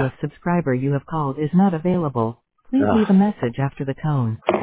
A subscriber you have called is not available. Please leave a Ugh. message after the tone.